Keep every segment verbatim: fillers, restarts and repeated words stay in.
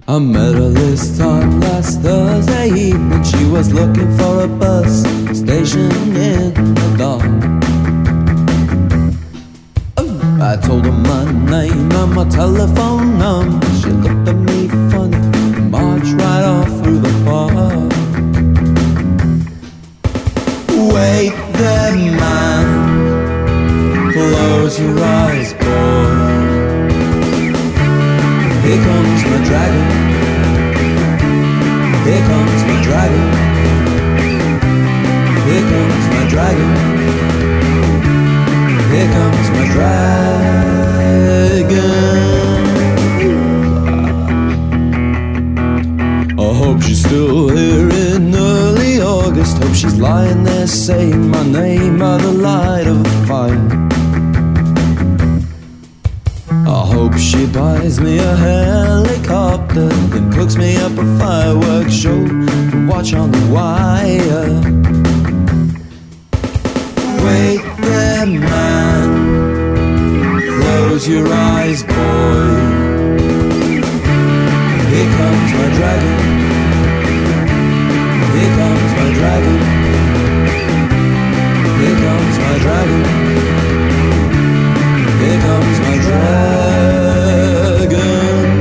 I met her this time last Thursday evening. She was looking for a bus station in the dark. Oh, I told her my name and my telephone number. She looked at me funny and marched right off through the park. Wait there, man, close your eyes, boy. Here comes my dragon. Here comes my dragon. Here comes my dragon. Here comes my dragon. I hope she's still here in early August. Hope she's lying there saying my name by the light of the fire. I hope she buys me a helicopter, then cooks me up a fireworks show to watch on the wire. Wait there, man, close your eyes, boy. Here comes my dragon. Here comes my dragon. Here comes my dragon. Here comes my dragon.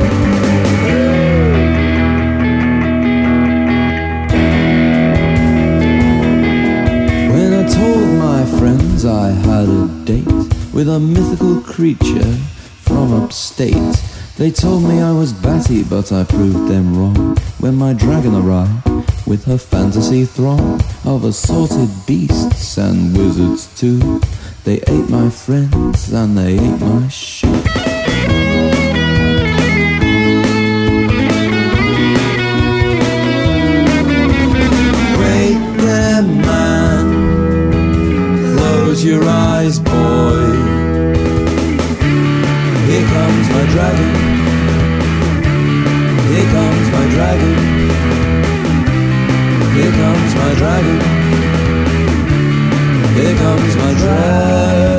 When I told my friends I had a date with a mythical creature from upstate, they told me I was batty, but I proved them wrong. When my dragon arrived with her fantasy throng of assorted beasts and wizards too, they ate my friends and they ate my shit. Wait there, man, close your eyes, boy. Here comes my dragon. Here comes my dragon. Here comes my dragon. Here comes my dragon.